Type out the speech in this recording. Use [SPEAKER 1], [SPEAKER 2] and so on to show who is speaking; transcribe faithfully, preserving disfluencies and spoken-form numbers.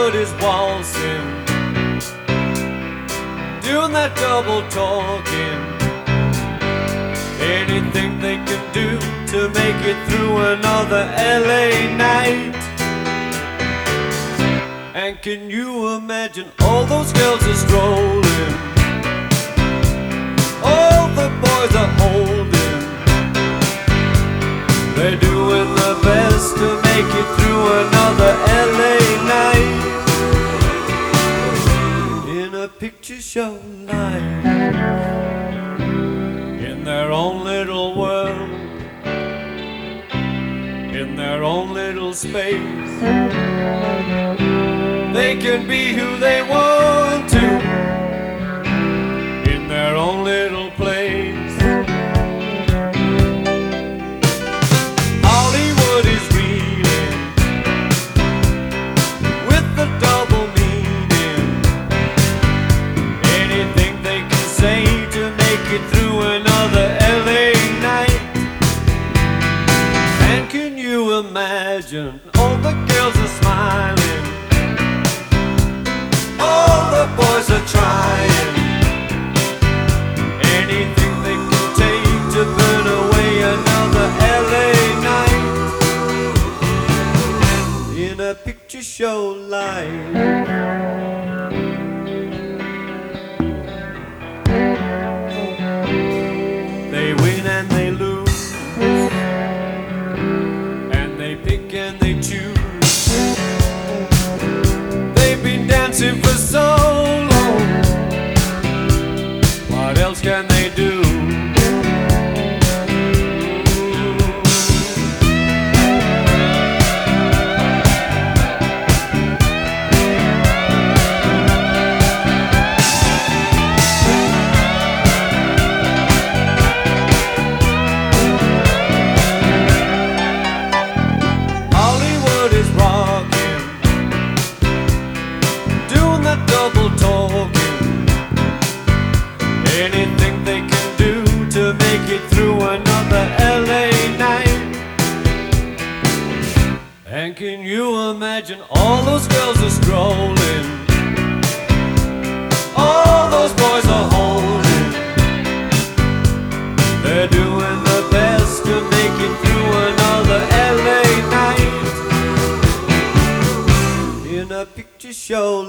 [SPEAKER 1] Hollywood is waltzing, doing that double talking. Anything they can do to make it through another L A night. And can you imagine all those girls are strolling, all the boys are holding. They're doing their best to make it through another L A night in a picture show life, in their own little world, in their own little space. They can be who they want to in their own little place. Hollywood is reeling with the double meaning. Anything they can say to make it through another L A night. And can you imagine all the girls are smiling, all the boys are trying. Anything they can take to burn away another L A night in a picture show life. They win and they lose, and they pick and they choose. They've been dancing for so long, what else can they do? Hollywood is rocking, doing that double talking. Anything they can do to make it through another L A night. And can you imagine all those girls are strolling, all those boys are holding. They're doing their best to make it through another L A night in a picture show